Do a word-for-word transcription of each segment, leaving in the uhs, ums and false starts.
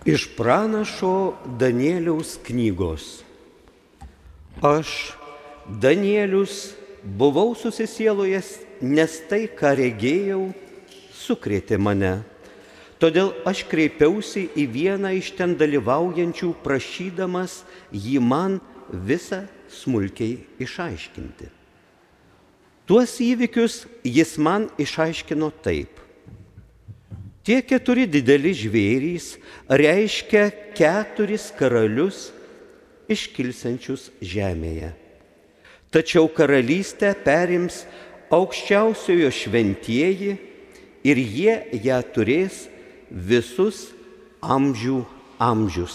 Iš pranašo Danieliaus knygos. Aš, Danielius, buvau susisielojęs, nes tai, ką regėjau, sukrėtė mane. Todėl aš kreipiausi į vieną iš ten dalyvaujančių, prašydamas jį man visą smulkiai išaiškinti. Tuos įvykius jis man išaiškino taip. Tie keturi dideli žvėrys reiškia keturis karalius iškilsiančius žemėje. Tačiau karalystę perims aukščiausiojo šventieji ir jie ją turės visus amžių amžius.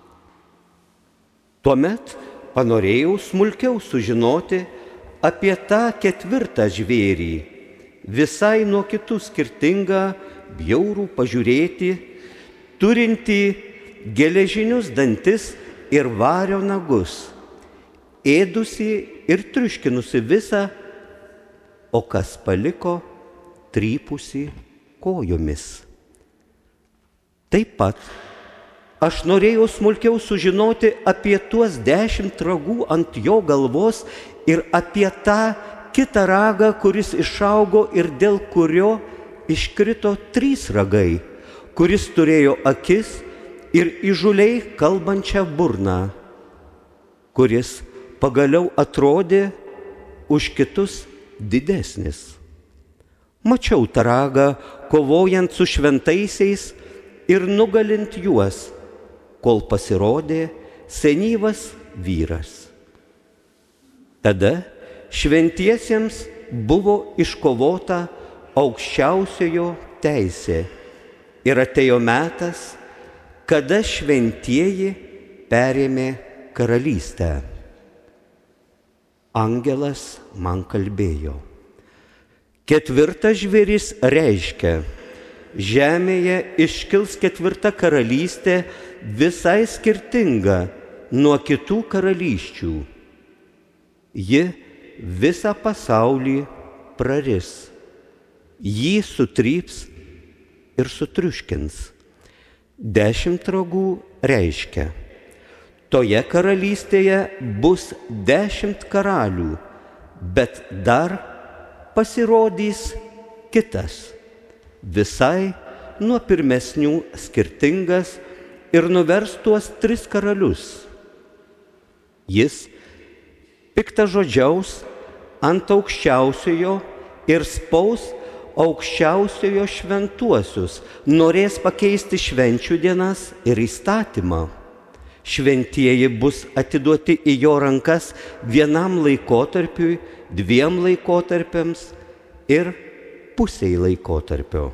Tuomet panorėjau smulkiau sužinoti apie tą ketvirtą žvėrį, visai nuo kitų skirtingą, bjaurų pažiūrėti, turinti geležinius dantis ir vario nagus, ėdusi ir triuškinusi visą, o kas paliko, trypusi kojomis. Taip pat aš norėjau smulkiau sužinoti apie tuos dešimt ragų ant jo galvos ir apie tą kitą ragą, kuris išaugo ir dėl kurio iškrito trys ragai, kuris turėjo akis ir įžūliai kalbančią burną, kuris pagaliau atrodė už kitus didesnis. Mačiau tą ragą, kovojant su šventaisiais ir nugalint juos, kol pasirodė senyvas vyras. Tada šventiesiems buvo iškovota aukščiausiojo teisė ir atėjo metas, kada šventieji perėmė karalystę. Angelas man kalbėjo. Ketvirtas žvėris reiškia, žemėje iškils ketvirta karalystė, visai skirtinga nuo kitų karalysčių. Ji visą pasaulį praris, jį sutryps ir sutriuškins. Dešimt ragų reiškia, toje karalystėje bus dešimt karalių, bet dar pasirodys kitas, visai nuo pirmesnių skirtingas ir nuvers tuos tris karalius. Jis piktažodžiaus ant aukščiausiojo ir spaus aukščiausiojo šventuosius, norės pakeisti švenčių dienas ir įstatymą. Šventieji bus atiduoti į jo rankas vienam laikotarpiui, dviem laikotarpiams ir pusiai laikotarpio.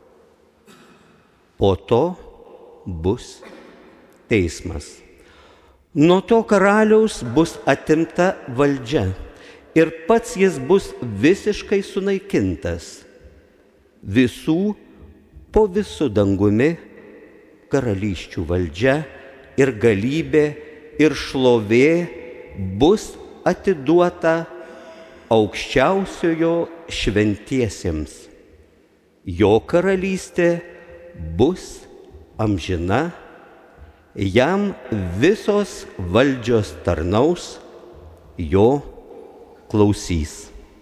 Po to bus teismas. Nuo to karaliaus bus atimta valdžia ir pats jis bus visiškai sunaikintas. Visų po visų dangumi karalysčių valdžia ir galybė ir šlovė bus atiduota aukščiausiojo šventiesiems. Jo karalystė bus amžina, jam visos valdžios tarnaus, jo klausys.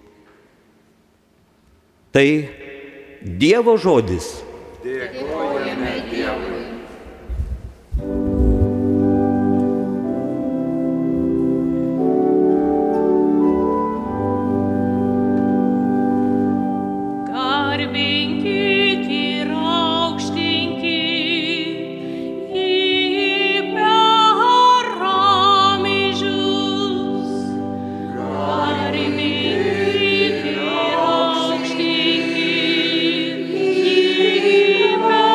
Tai Dievo žodis. Dėkojame Dievui. Amen.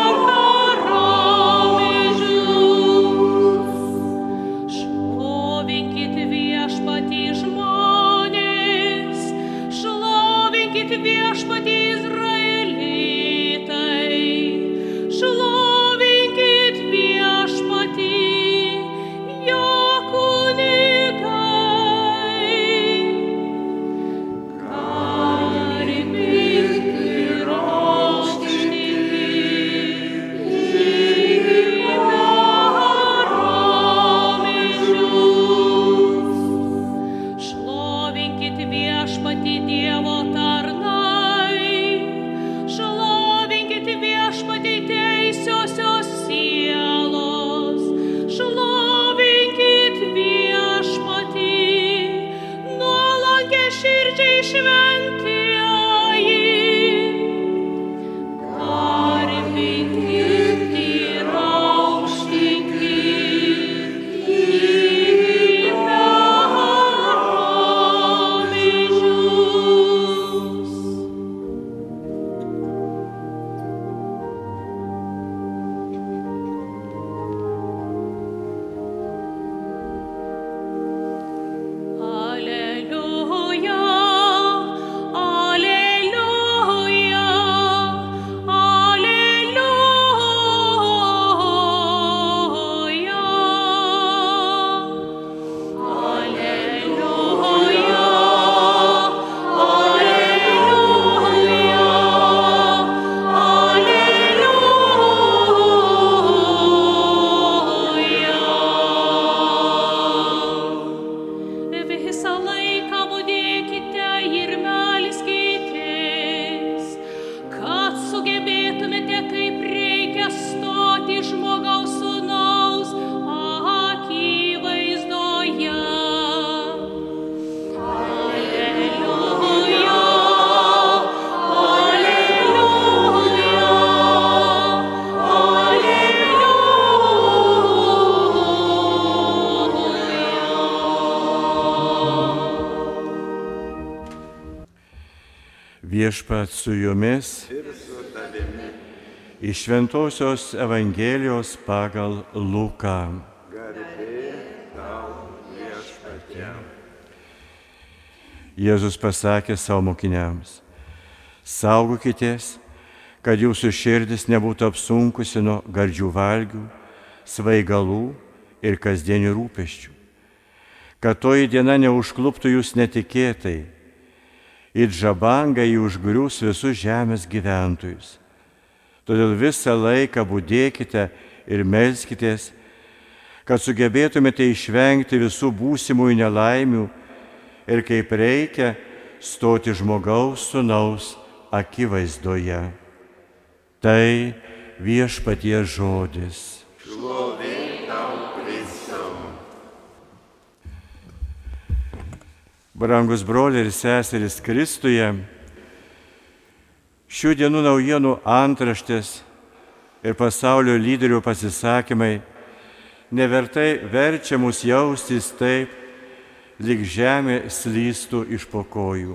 Viešpat su jumis ir su tavimi. iš Šventosios Evangelijos pagal Luką. Garbė tau, Viešpatie. Jėzus pasakė savo mokiniams: saugokitės, kad jūsų širdis nebūtų apsunkusi nuo gardžių valgių, svaigalų ir kasdienių rūpesčių, kad toji diena neužkluptų jūs netikėtai, it žabangai užgriūs visus žemės gyventojus. Todėl visą laiką budėkite ir melskitės, kad sugebėtumėte išvengti visų būsimųjų nelaimių ir kaip reikia stoti žmogaus sūnaus akivaizdoje. Tai Viešpaties žodis. Šlovė tau, Kristau. Brangus broliai ir seserys Kristuje, šių dienų naujienų antraštės ir pasaulio lyderių pasisakymai nevertai verčia mus jaustis taip, lyg žemė slystų iš po kojų.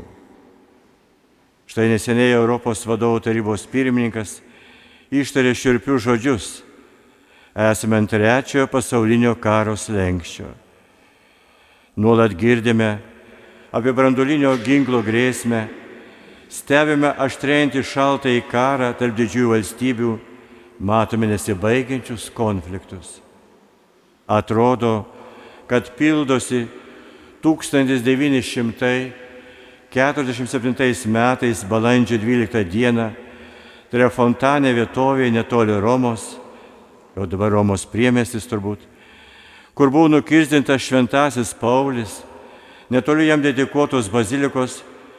Štai neseniai Europos vadovų tarybos pirmininkas ištarė šiurpius žodžius: esame ant trečiojo pasaulinio karo slenksčio. Nuolat girdime apie branduolinio ginklo grėsmę, stebime aštrėjantį šaltąjį karą tarp didžiųjų valstybių, matome nesibaigiančius konfliktus. Atrodo, kad pildosi tūkstantis devyni šimtai keturiasdešimt septintais metais balandžio dvyliktą dieną Trefontane vietovėje netoli Romos, jau dabar Romos priemiestis turbūt, kur buvo nukirsdintas šventasis Paulius, netoli jam dedikuotos bazilikos,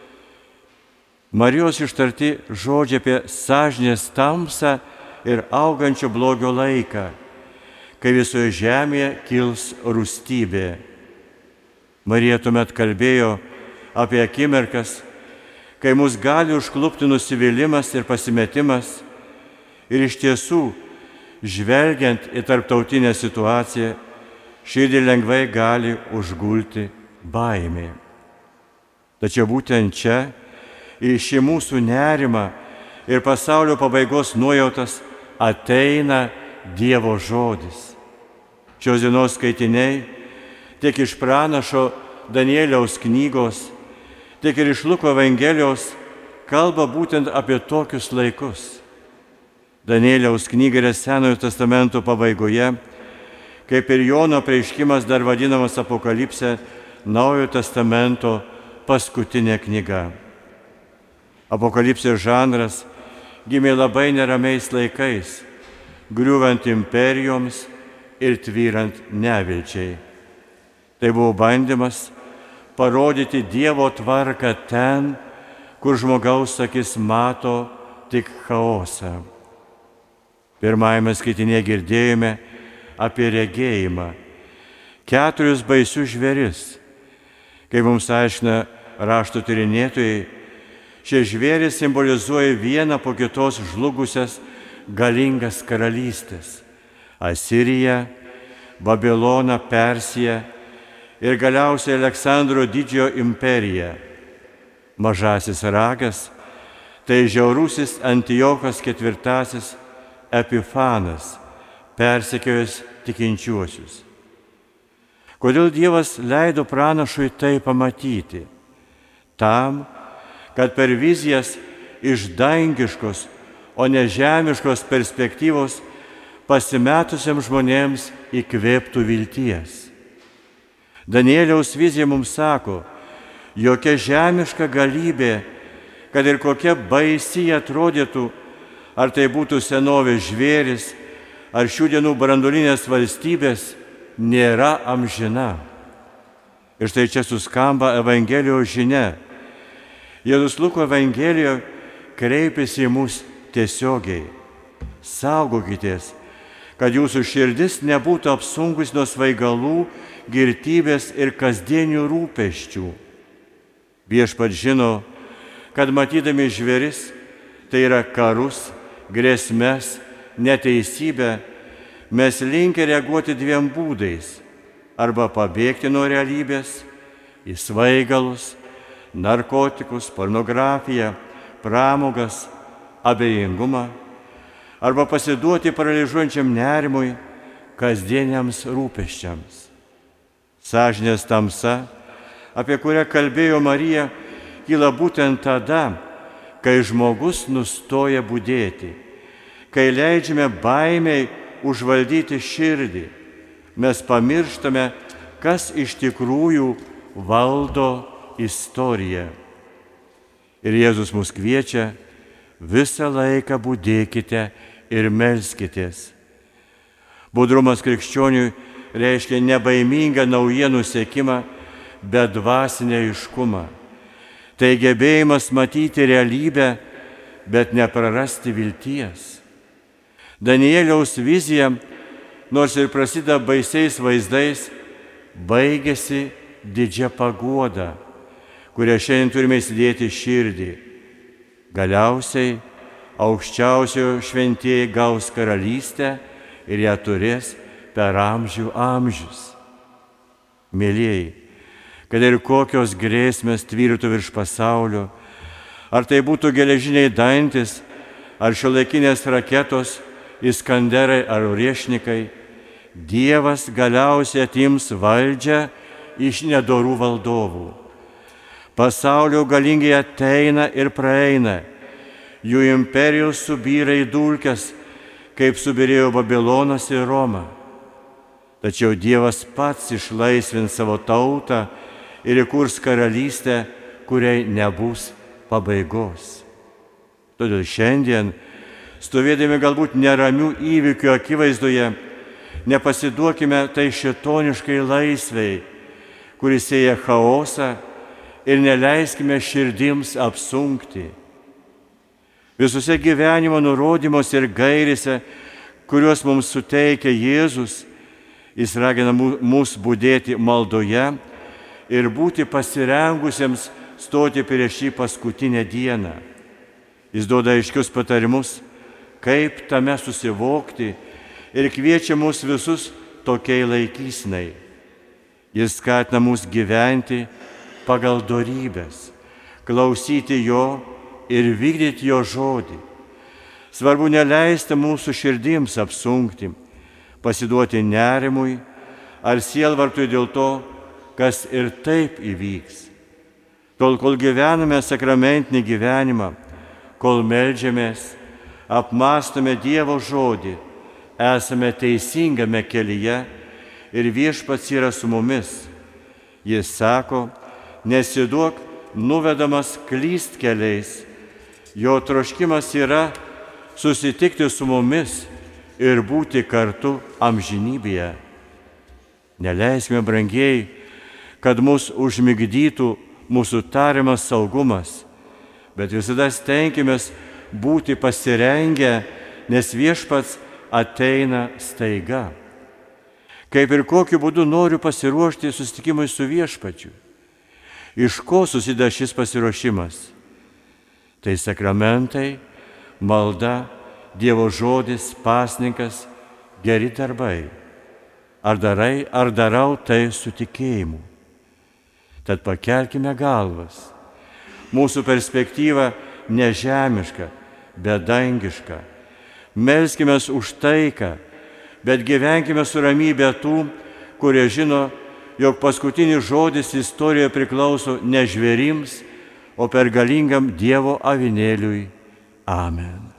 Marijos ištarti žodžiai apie sąžinės tamsą ir augančio blogio laiką, kai visoje žemėje kils rūstybė. Marija tuomet kalbėjo apie akimirkas, kai mus gali užklupti nusivylimas ir pasimetimas, ir iš tiesų, žvelgiant į tarptautinę situaciją, širdį lengvai gali užgulti baimė. Tačiau būtent čia, į šį mūsų nerimą ir pasaulio pabaigos nuojautas ateina Dievo žodis. Šios dienos skaitiniai tiek iš pranašo Danieliaus knygos, tiek ir iš Luko Evangelijos kalba būtent apie tokius laikus. Danieliaus knyga yra Senojo testamento pabaigoje, kaip ir Jono apreiškimas dar vadinamas Apokalipse, Naujojo testamento paskutinė knyga. Apokalipsės žanras gimė labai neramiais laikais, griūvant imperijoms ir tvyrant nevilčiai. Tai buvo bandymas parodyti Dievo tvarką ten, kur žmogaus akis mato tik chaosą. Pirmajame skaitinėje girdėjome apie regėjimą, keturis baisius žvėris. Kaip mums aiškina rašto tyrinėtojai, šie žvėrys simbolizuoja vieną po kitos žlugusias galingas karalystės – Asiriją, Babiloną, Persiją ir galiausiai Aleksandro didžiojo imperiją. Mažasis ragas – tai žiaurusis Antiochas ketvirtasis Epifanas, persekiojęs tikinčiuosius. Kodėl Dievas leido pranašui tai pamatyti? Tam, kad per vizijas iš dangiškos, o ne žemiškos perspektyvos pasimetusiems žmonėms įkvėptų vilties. Danieliaus vizija mums sako, jokia žemiška galybė, kad ir kokia baisi atrodytų, ar tai būtų senovės žvėris, ar šių dienų branduolinės valstybės, nėra amžina. Ir štai čia suskamba Evangelijos žinia. Jėzus Luko Evangelijoje kreipiasi į mus tiesiogiai. Saugokitės, kad jūsų širdis nebūtų apsunkus nuo svaigalų, girtybės ir kasdienių rūpesčių. Viešpats žino, kad matydami žvėris, tai yra karus, grėsmes, neteisybę, mes linkę reaguoti dviem būdais – arba pabėgti nuo realybės, į svaigalus, narkotikus, pornografiją, pramogas, abejingumą arba pasiduoti paralyžiuojančiam nerimui, kasdieniams rūpesčiams. Sąžinės tamsa, apie kurią kalbėjo Marija, kyla būtent tada, kai žmogus nustoja budėti, kai leidžiame baimiai užvaldyti širdį, mes pamirštame, kas iš tikrųjų valdo istoriją. Ir Jėzus mus kviečia: visą laiką budėkite ir melskitės. Budrumas krikščioniui reiškia nebaimingą naujienų sekimą, bet dvasinę aiškumą. Tai gebėjimas matyti realybę, bet neprarasti vilties. Danieliaus vizija, nors ir prasideda baisiais vaizdais, baigėsi didžia paguoda, kurią šiandien turime įsidėti širdį. Galiausiai aukščiausiojo šventieji gaus karalystę ir ją turės per amžių amžius. Mėlieji, kad ir kokios grėsmės tvyrotų virš pasaulio, ar tai būtų geležiniai dantis, ar šiuolaikinės raketos, iskanderai ar riešnikai, Dievas galiausiai atims valdžią iš nedorų valdovų. Pasaulio galingi ateina ir praeina, jų imperijos subyra į dulkes, kaip subirėjo Babilonas ir Roma. Tačiau Dievas pats išlaisvins savo tautą ir įkurs karalystę, kuriai nebus pabaigos. Todėl šiandien, stovėdami galbūt neramių įvykių akivaizdoje, nepasiduokime tai šėtoniškai laisvei, kuris sėja chaosą, ir neleiskime širdims apsunkti. Visose gyvenimo nurodymuose ir gairėse, kuriuos mums suteikia Jėzus, Jis ragina mus budėti maldoje ir būti pasirengusiems stoti prieš šį paskutinę dieną. Jis duoda aiškius patarimus, kaip tame susivokti, ir kviečia mus visus tokiai laikysnai. Jis skatina mus gyventi pagal dorybės, klausyti jo ir vykdyti jo žodį. Svarbu neleisti mūsų širdims apsunkti, pasiduoti nerimui ar sielvartui dėl to, kas ir taip įvyks. Tol, kol gyvename sakramentinį gyvenimą, kol meldžiamės, apmąstome Dievo žodį, esame teisingame kelyje ir Viešpats yra su mumis. Jis sako: nesiduok nuvedamas klystkeliais. Jo troškimas yra susitikti su mumis ir būti kartu amžinybėje. Neleiskime, brangieji, kad mus užmigdytų mūsų tariamas saugumas, bet visada stenkimės būti pasirengę, nes Viešpats ateina staiga. Kaip ir kokiu būdu noriu pasiruošti susitikimui su Viešpačiu? Iš ko susideda šis pasiruošimas? Tai sakramentai, malda, Dievo žodis, pasninkas, geri darbai. Ar darai, ar darau tai su tikėjimu. Tad pakelkime galvas. Mūsų perspektyva nežemiška, bet dangiška. Melskime už taiką, bet gyvenkime su ramybė tų, kurie žino, jog paskutinis žodis istorijoje priklauso ne žvėrims, o pergalingam Dievo avinėliui. Amen.